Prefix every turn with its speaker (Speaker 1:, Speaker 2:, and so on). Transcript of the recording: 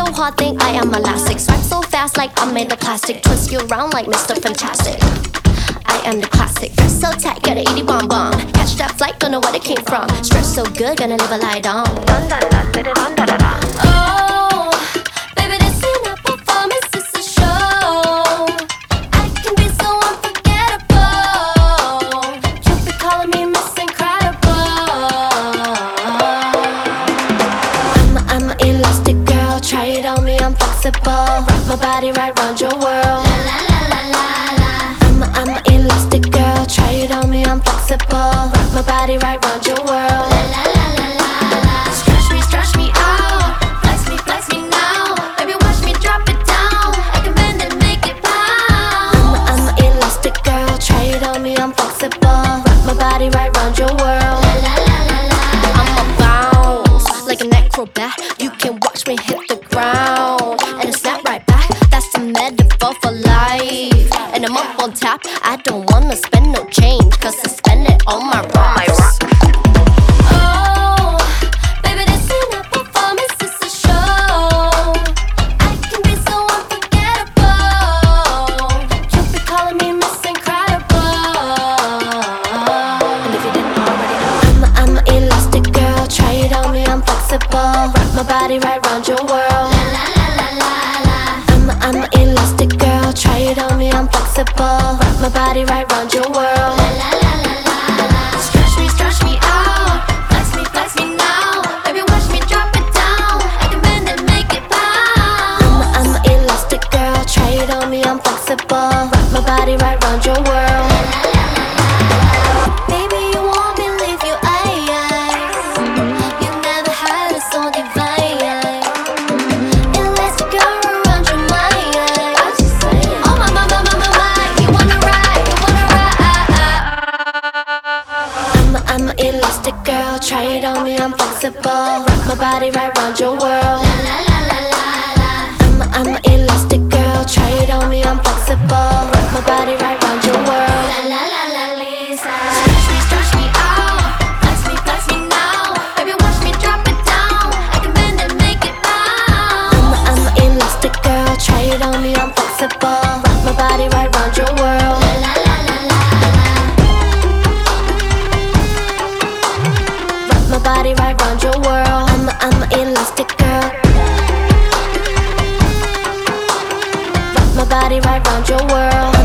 Speaker 1: so hard, think I am elastic. Swipe so fast like I'm made of plastic. Twist you around like Mr. Fantastic. I am the classic. Dress so tight, got a 80 bomb bomb. Catch that flight, don't know where it came from. Stress so good, gonna live a lie down. Oh, baby, this ain't a performance, it's a show. I can be so unforgettable. You be calling me Miss Incredible. I'm an elastic girl, try it on me, I'm flexible. Rock my body right round your world. I'm an elastic girl, try it on me, I'm flexible. Rock my body right round your world. Stretch me out, flex me now. Baby, watch me drop it down. I can bend and make it bounce. I'm an elastic girl, try it on me, I'm flexible. Rock my body right round your world. I'ma bounce like an acrobat. You can watch me hit the ground and it snap right back. That's the metaphor for life. And I'm up on top, I don't wanna spend no change, cause I spend it on my rocks. Oh, baby, this ain't a performance, it's a show. I can be so unforgettable. You be calling me Miss Incredible. And if you didn't already know, I'm an elastic girl, try it on me, I'm flexible. Rock my body right round your world. I'm an elastic girl, try it on me, I'm flexible. Rock my body right round your world. Stretch me out, flex me now. Baby, watch me drop it down. I can bend and make it bounce. I'm an elastic girl, try it on me, I'm flexible. Rock my body right round your world. Baby, you want me, leave you eyes. You never had a so divine. Elastic girl around your mind. Oh my, you wanna ride. I'm an elastic girl, try it on me, I'm flexible. Rock my body right round your world. I'm an elastic girl, try it on me, I'm flexible. Rock my body right round your world. Stretch me out, flex me now. Baby, watch me drop it down. I can bend and make it bounce. I'm an elastic girl, try it on me, I'm flexible. Rock my body right round your world. Rock my body right round your world. I'm an elastic girl. Rock my body right round your world.